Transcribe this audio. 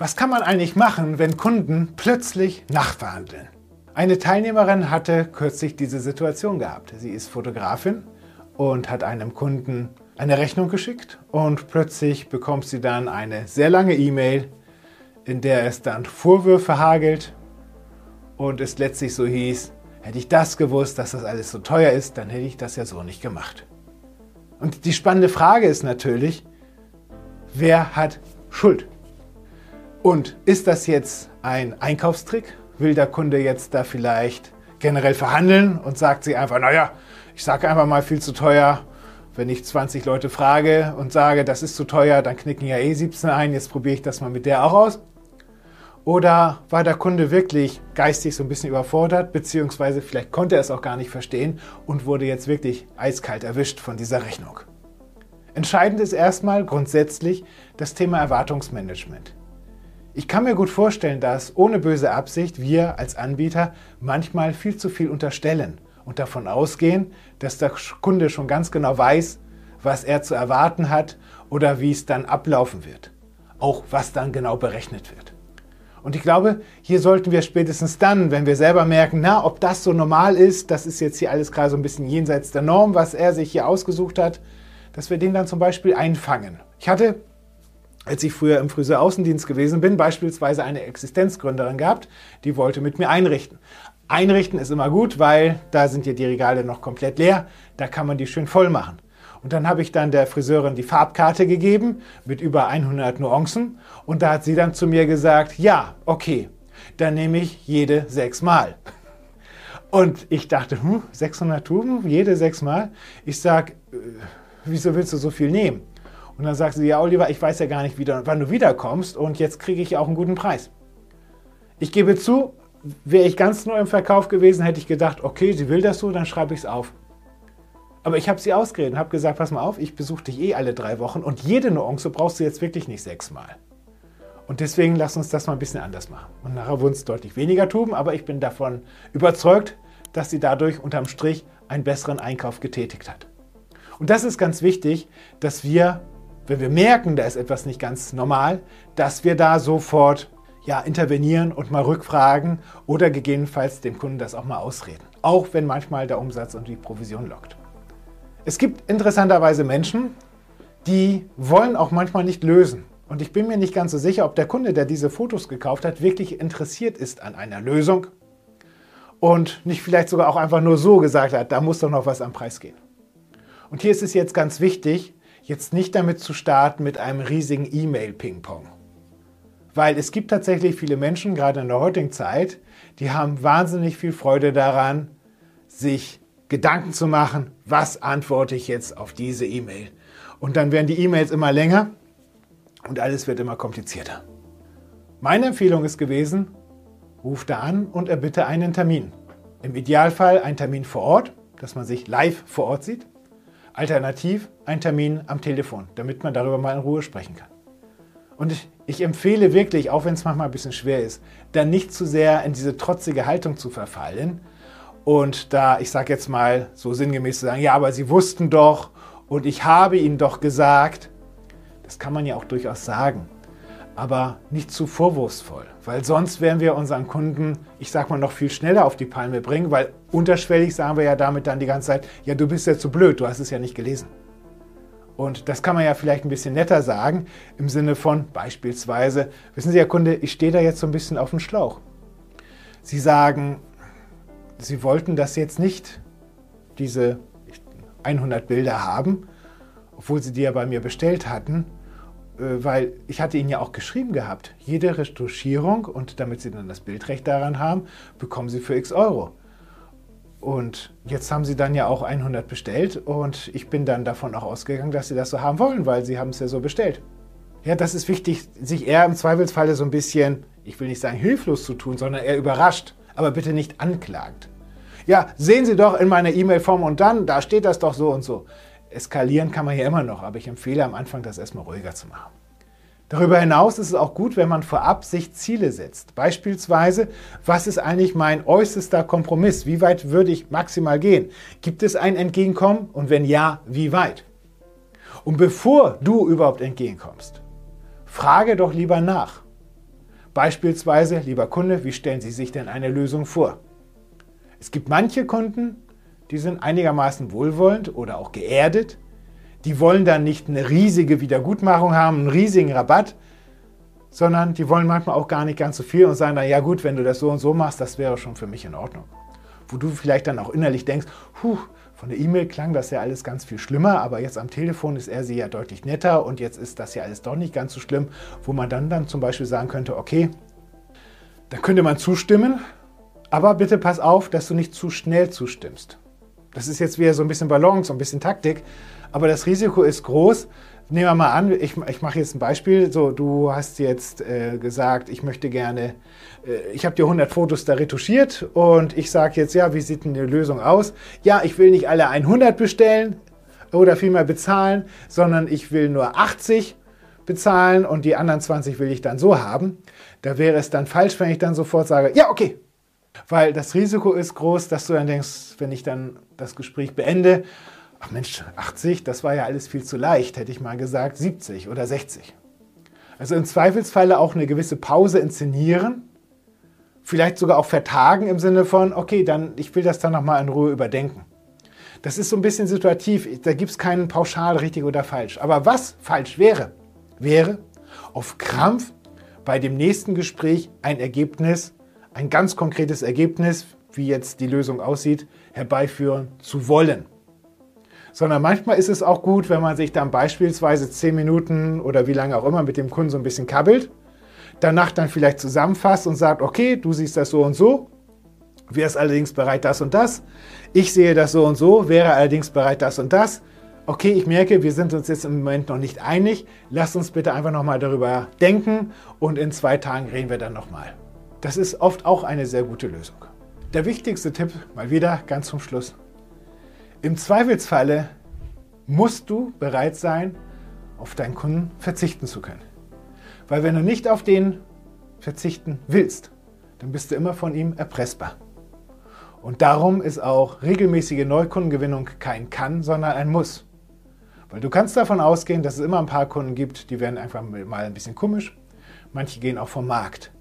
Was kann man eigentlich machen, wenn Kunden plötzlich nachverhandeln? Eine Teilnehmerin hatte kürzlich diese Situation gehabt. Sie ist Fotografin und hat einem Kunden eine Rechnung geschickt und plötzlich bekommt sie dann eine sehr lange E-Mail, in der es dann Vorwürfe hagelt und es letztlich so hieß, hätte ich das gewusst, dass das alles so teuer ist, dann hätte ich das ja so nicht gemacht. Und die spannende Frage ist natürlich, wer hat Schuld? Und ist das jetzt ein Einkaufstrick? Will der Kunde jetzt da vielleicht generell verhandeln und sagt sie einfach, naja, ich sage einfach mal viel zu teuer. Wenn ich 20 Leute frage und sage, das ist zu teuer, dann knicken ja eh 17 ein, jetzt probiere ich das mal mit der auch aus. Oder war der Kunde wirklich geistig so ein bisschen überfordert, beziehungsweise vielleicht konnte er es auch gar nicht verstehen und wurde jetzt wirklich eiskalt erwischt von dieser Rechnung. Entscheidend ist erstmal grundsätzlich das Thema Erwartungsmanagement. Ich kann mir gut vorstellen, dass ohne böse Absicht wir als Anbieter manchmal viel zu viel unterstellen und davon ausgehen, dass der Kunde schon ganz genau weiß, was er zu erwarten hat oder wie es dann ablaufen wird. Auch was dann genau berechnet wird. Und ich glaube, hier sollten wir spätestens dann, wenn wir selber merken, na, ob das so normal ist, das ist jetzt hier alles gerade so ein bisschen jenseits der Norm, was er sich hier ausgesucht hat, dass wir den dann zum Beispiel einfangen. Ich hatte, als ich früher im Friseuraußendienst gewesen bin, beispielsweise eine Existenzgründerin gehabt, die wollte mit mir einrichten. Einrichten ist immer gut, weil da sind ja die Regale noch komplett leer, da kann man die schön voll machen. Und dann habe ich dann der Friseurin die Farbkarte gegeben mit über 100 Nuancen und da hat sie dann zu mir gesagt, ja, okay, dann nehme ich jede 6 Mal. Und ich dachte, 600 Tuben, jede 6 Mal? Ich sage, wieso willst du so viel nehmen? Und dann sagt sie, ja Oliver, ich weiß ja gar nicht, wann du wiederkommst und jetzt kriege ich ja auch einen guten Preis. Ich gebe zu, wäre ich ganz neu im Verkauf gewesen, hätte ich gedacht, okay, sie will das so, dann schreibe ich es auf. Aber ich habe sie ausgeredet und habe gesagt, pass mal auf, ich besuche dich eh alle 3 Wochen und jede Nuance brauchst du jetzt wirklich nicht 6 Mal. Und deswegen lass uns das mal ein bisschen anders machen. Und nachher wurden es deutlich weniger Tuben, aber ich bin davon überzeugt, dass sie dadurch unterm Strich einen besseren Einkauf getätigt hat. Und das ist ganz wichtig, dass wir, wenn wir merken, da ist etwas nicht ganz normal, dass wir da sofort intervenieren und mal rückfragen oder gegebenenfalls dem Kunden das auch mal ausreden. Auch wenn manchmal der Umsatz und die Provision lockt. Es gibt interessanterweise Menschen, die wollen auch manchmal nicht lösen. Und ich bin mir nicht ganz so sicher, ob der Kunde, der diese Fotos gekauft hat, wirklich interessiert ist an einer Lösung und nicht vielleicht sogar auch einfach nur so gesagt hat, da muss doch noch was am Preis gehen. Und hier ist es jetzt ganz wichtig, jetzt nicht damit zu starten mit einem riesigen E-Mail-Ping-Pong. Weil es gibt tatsächlich viele Menschen, gerade in der heutigen Zeit, die haben wahnsinnig viel Freude daran, sich Gedanken zu machen, was antworte ich jetzt auf diese E-Mail. Und dann werden die E-Mails immer länger und alles wird immer komplizierter. Meine Empfehlung ist gewesen, ruf da an und erbitte einen Termin. Im Idealfall ein Termin vor Ort, dass man sich live vor Ort sieht. Alternativ ein Termin am Telefon, damit man darüber mal in Ruhe sprechen kann. Und ich empfehle wirklich, auch wenn es manchmal ein bisschen schwer ist, dann nicht zu sehr in diese trotzige Haltung zu verfallen und da, ich sage jetzt mal so sinngemäß zu sagen, ja, aber Sie wussten doch und ich habe Ihnen doch gesagt. Das kann man ja auch durchaus sagen, aber nicht zu vorwurfsvoll, weil sonst werden wir unseren Kunden, ich sag mal, noch viel schneller auf die Palme bringen, weil unterschwellig sagen wir ja damit dann die ganze Zeit, ja, du bist ja zu blöd, du hast es ja nicht gelesen. Und das kann man ja vielleicht ein bisschen netter sagen, im Sinne von beispielsweise, wissen Sie, Herr Kunde, ich stehe da jetzt so ein bisschen auf dem Schlauch. Sie sagen, Sie wollten das jetzt nicht, diese 100 Bilder haben, obwohl Sie die ja bei mir bestellt hatten, weil ich hatte Ihnen ja auch geschrieben gehabt, jede Retuschierung und damit Sie dann das Bildrecht daran haben, bekommen Sie für x Euro. Und jetzt haben Sie dann ja auch 100 bestellt und ich bin dann davon auch ausgegangen, dass Sie das so haben wollen, weil Sie haben es ja so bestellt. Ja, das ist wichtig, sich eher im Zweifelsfalle so ein bisschen, ich will nicht sagen hilflos zu tun, sondern eher überrascht, aber bitte nicht anklagend. Ja, sehen Sie doch in meiner E-Mail-Form und dann, da steht das doch so und so. Eskalieren kann man ja immer noch, aber ich empfehle am Anfang, das erstmal ruhiger zu machen. Darüber hinaus ist es auch gut, wenn man vorab sich Ziele setzt. Beispielsweise, was ist eigentlich mein äußerster Kompromiss? Wie weit würde ich maximal gehen? Gibt es ein Entgegenkommen? Und wenn ja, wie weit? Und bevor du überhaupt entgegenkommst, frage doch lieber nach. Beispielsweise, lieber Kunde, wie stellen Sie sich denn eine Lösung vor? Es gibt manche Kunden, die sind einigermaßen wohlwollend oder auch geerdet. Die wollen dann nicht eine riesige Wiedergutmachung haben, einen riesigen Rabatt, sondern die wollen manchmal auch gar nicht ganz so viel und sagen dann, ja gut, wenn du das so und so machst, das wäre schon für mich in Ordnung. Wo du vielleicht dann auch innerlich denkst, von der E-Mail klang das ja alles ganz viel schlimmer, aber jetzt am Telefon ist er sie ja deutlich netter und jetzt ist das ja alles doch nicht ganz so schlimm, wo man dann zum Beispiel sagen könnte, okay, da könnte man zustimmen, aber bitte pass auf, dass du nicht zu schnell zustimmst. Das ist jetzt wieder so ein bisschen Balance, so ein bisschen Taktik, aber das Risiko ist groß. Nehmen wir mal an, ich mache jetzt ein Beispiel. So, du hast jetzt gesagt, ich möchte gerne, ich habe dir 100 Fotos da retuschiert und ich sage jetzt, ja, wie sieht denn die Lösung aus? Ja, ich will nicht alle 100 bestellen oder vielmehr bezahlen, sondern ich will nur 80 bezahlen und die anderen 20 will ich dann so haben. Da wäre es dann falsch, wenn ich dann sofort sage, ja, okay. Weil das Risiko ist groß, dass du dann denkst, wenn ich dann das Gespräch beende, ach Mensch, 80, das war ja alles viel zu leicht, hätte ich mal gesagt 70 oder 60. Also im Zweifelsfalle auch eine gewisse Pause inszenieren, vielleicht sogar auch vertagen im Sinne von, okay, dann ich will das dann nochmal in Ruhe überdenken. Das ist so ein bisschen situativ, da gibt es keinen pauschal richtig oder falsch. Aber was falsch wäre, wäre auf Krampf bei dem nächsten Gespräch ein ganz konkretes Ergebnis, wie jetzt die Lösung aussieht, herbeiführen zu wollen. Sondern manchmal ist es auch gut, wenn man sich dann beispielsweise 10 Minuten oder wie lange auch immer mit dem Kunden so ein bisschen kabbelt, danach dann vielleicht zusammenfasst und sagt, okay, du siehst das so und so, wärst allerdings bereit das und das, ich sehe das so und so, wäre allerdings bereit das und das. Okay, ich merke, wir sind uns jetzt im Moment noch nicht einig, lasst uns bitte einfach nochmal darüber denken und in 2 Tagen reden wir dann nochmal. Das ist oft auch eine sehr gute Lösung. Der wichtigste Tipp, mal wieder ganz zum Schluss. Im Zweifelsfalle musst du bereit sein, auf deinen Kunden verzichten zu können. Weil wenn du nicht auf den verzichten willst, dann bist du immer von ihm erpressbar. Und darum ist auch regelmäßige Neukundengewinnung kein Kann, sondern ein Muss. Weil du kannst davon ausgehen, dass es immer ein paar Kunden gibt, die werden einfach mal ein bisschen komisch. Manche gehen auch vom Markt.